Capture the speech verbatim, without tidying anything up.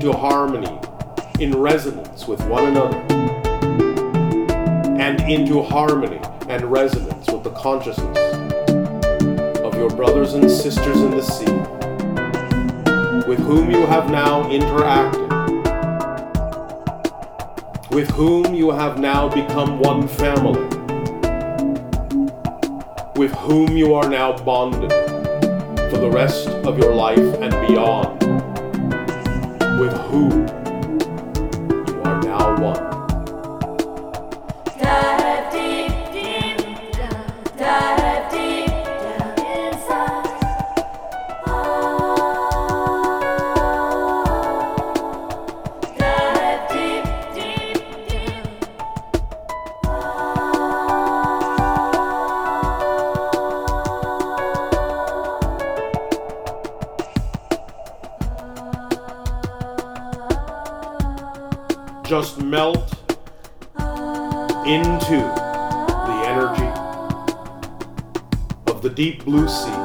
into harmony, in resonance with one another, and into harmony and resonance with the consciousness of your brothers and sisters in the sea, with whom you have now interacted, with whom you have now become one family, with whom you are now bonded for the rest of your life and beyond, with whom you are now one. Dive deep, deep down, dive deep down inside. Oh, dive deep, deep down. Just melt into the energy of the deep blue sea,